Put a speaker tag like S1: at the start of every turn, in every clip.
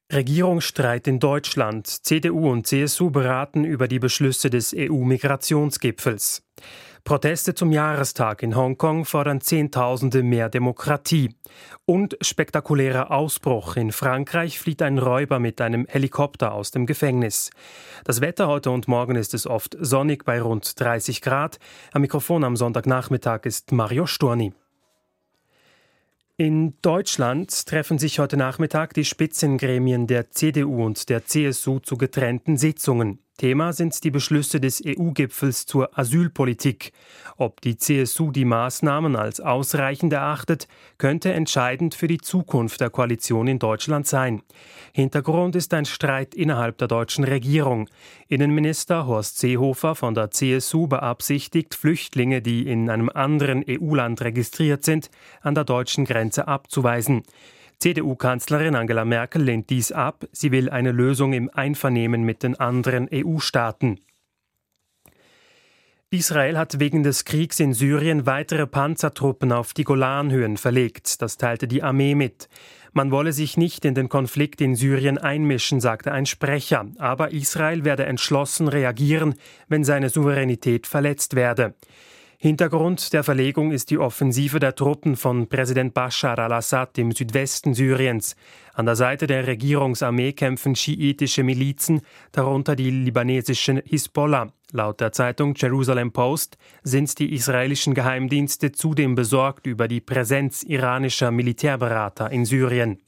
S1: Regierungsstreit in Deutschland. CDU und CSU beraten über die Beschlüsse des EU-Migrationsgipfels. Proteste zum Jahrestag in Hongkong fordern Zehntausende mehr Demokratie. Und spektakulärer Ausbruch. In Frankreich flieht ein Räuber mit einem Helikopter aus dem Gefängnis. Das Wetter heute und morgen ist es oft sonnig bei rund 30 Grad. Am Mikrofon am Sonntagnachmittag ist Mario Storni. In Deutschland treffen sich heute Nachmittag die Spitzengremien der CDU und der CSU zu getrennten Sitzungen. Thema sind die Beschlüsse des EU-Gipfels zur Asylpolitik. Ob die CSU die Maßnahmen als ausreichend erachtet, könnte entscheidend für die Zukunft der Koalition in Deutschland sein. Hintergrund ist ein Streit innerhalb der deutschen Regierung. Innenminister Horst Seehofer von der CSU beabsichtigt, Flüchtlinge, die in einem anderen EU-Land registriert sind, an der deutschen Grenze abzuweisen. CDU-Kanzlerin Angela Merkel lehnt dies ab. Sie will eine Lösung im Einvernehmen mit den anderen EU-Staaten. Israel hat wegen des Kriegs in Syrien weitere Panzertruppen auf die Golanhöhen verlegt. Das teilte die Armee mit. Man wolle sich nicht in den Konflikt in Syrien einmischen, sagte ein Sprecher. Aber Israel werde entschlossen reagieren, wenn seine Souveränität verletzt werde. Hintergrund der Verlegung ist die Offensive der Truppen von Präsident Bashar al-Assad im Südwesten Syriens. An der Seite der Regierungsarmee kämpfen schiitische Milizen, darunter die libanesische Hisbollah. Laut der Zeitung Jerusalem Post sind die israelischen Geheimdienste zudem besorgt über die Präsenz iranischer Militärberater in Syrien.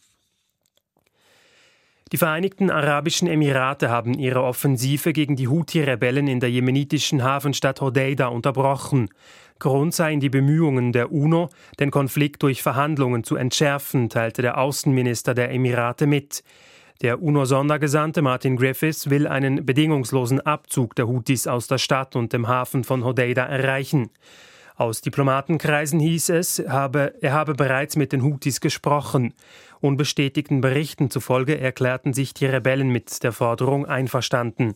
S1: Die Vereinigten Arabischen Emirate haben ihre Offensive gegen die Houthi-Rebellen in der jemenitischen Hafenstadt Hodeida unterbrochen. Grund seien die Bemühungen der UNO, den Konflikt durch Verhandlungen zu entschärfen, teilte der Außenminister der Emirate mit. Der UNO-Sondergesandte Martin Griffiths will einen bedingungslosen Abzug der Houthis aus der Stadt und dem Hafen von Hodeida erreichen. Aus Diplomatenkreisen hieß es, er habe bereits mit den Houthis gesprochen. Unbestätigten Berichten zufolge erklärten sich die Rebellen mit der Forderung einverstanden.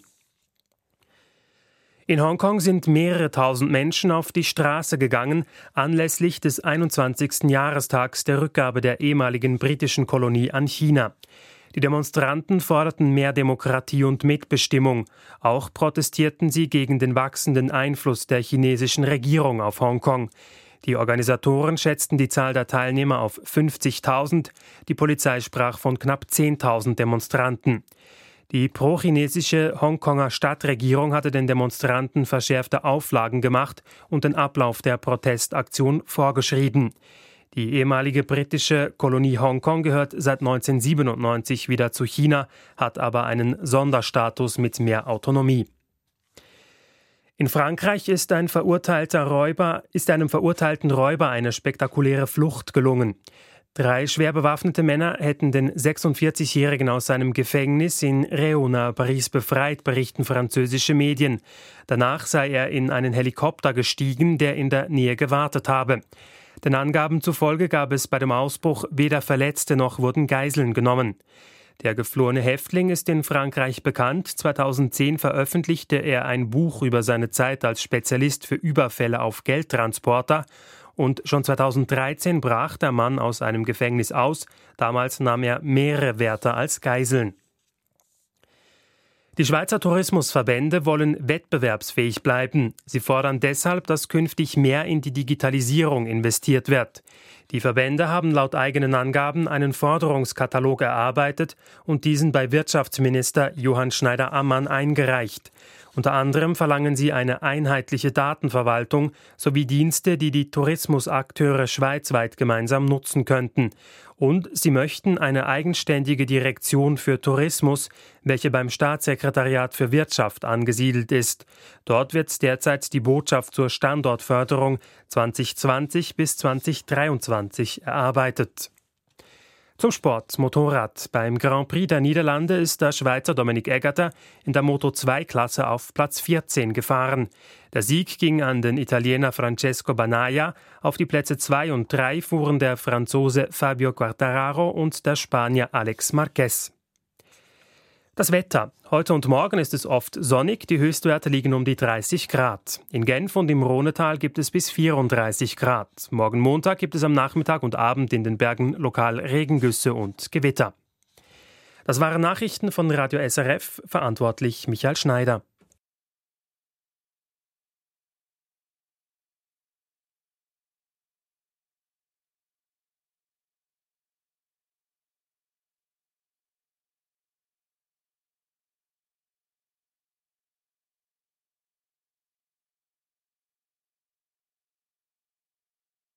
S1: In Hongkong sind mehrere tausend Menschen auf die Straße gegangen, anlässlich des 21. Jahrestags der Rückgabe der ehemaligen britischen Kolonie an China. Die Demonstranten forderten mehr Demokratie und Mitbestimmung. Auch protestierten sie gegen den wachsenden Einfluss der chinesischen Regierung auf Hongkong. Die Organisatoren schätzten die Zahl der Teilnehmer auf 50.000. Die Polizei sprach von knapp 10.000 Demonstranten. Die pro-chinesische Hongkonger Stadtregierung hatte den Demonstranten verschärfte Auflagen gemacht und den Ablauf der Protestaktion vorgeschrieben. Die ehemalige britische Kolonie Hongkong gehört seit 1997 wieder zu China, hat aber einen Sonderstatus mit mehr Autonomie. In Frankreich ist einem verurteilten Räuber eine spektakuläre Flucht gelungen. 3 schwer bewaffnete Männer hätten den 46-Jährigen aus seinem Gefängnis in Réau nahe Paris befreit, berichten französische Medien. Danach sei er in einen Helikopter gestiegen, der in der Nähe gewartet habe. Den Angaben zufolge gab es bei dem Ausbruch weder Verletzte noch wurden Geiseln genommen. Der geflohene Häftling ist in Frankreich bekannt. 2010 veröffentlichte er ein Buch über seine Zeit als Spezialist für Überfälle auf Geldtransporter. Und schon 2013 brach der Mann aus einem Gefängnis aus. Damals nahm er mehrere Wärter als Geiseln. Die Schweizer Tourismusverbände wollen wettbewerbsfähig bleiben. Sie fordern deshalb, dass künftig mehr in die Digitalisierung investiert wird. Die Verbände haben laut eigenen Angaben einen Forderungskatalog erarbeitet und diesen bei Wirtschaftsminister Johann Schneider-Ammann eingereicht. Unter anderem verlangen sie eine einheitliche Datenverwaltung sowie Dienste, die die Tourismusakteure schweizweit gemeinsam nutzen könnten. Und sie möchten eine eigenständige Direktion für Tourismus, welche beim Staatssekretariat für Wirtschaft angesiedelt ist. Dort wird derzeit die Botschaft zur Standortförderung 2020 bis 2023 erarbeitet. Zum Sport, Motorrad. Beim Grand Prix der Niederlande ist der Schweizer Dominik Egerter in der Moto2-Klasse auf Platz 14 gefahren. Der Sieg ging an den Italiener Francesco Bagnaia. Auf die Plätze 2 und 3 fuhren der Franzose Fabio Quartararo und der Spanier Alex Marquez. Das Wetter. Heute und morgen ist es oft sonnig, die Höchstwerte liegen um die 30 Grad. In Genf und im Rhonetal gibt es bis 34 Grad. Morgen Montag gibt es am Nachmittag und Abend in den Bergen lokal Regengüsse und Gewitter. Das waren Nachrichten von Radio SRF, verantwortlich Michael Schneider.